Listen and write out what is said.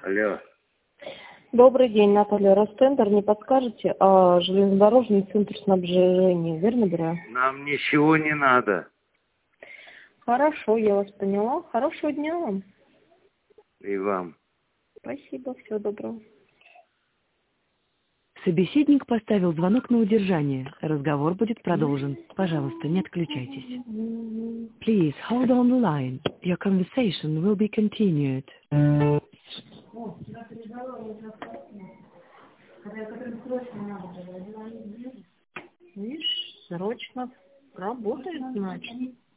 Алло. Добрый день, Наталья Ростендер. Не подскажете, железнодорожный центр снабжения, верно говорю? Нам ничего не надо. Хорошо, я вас поняла. Хорошего дня вам. И вам. Спасибо, всего доброго. Собеседник поставил звонок на удержание. Разговор будет продолжен. Пожалуйста, не отключайтесь. Please hold on the line. Your conversation will be continued. Видишь, срочно работает, значит.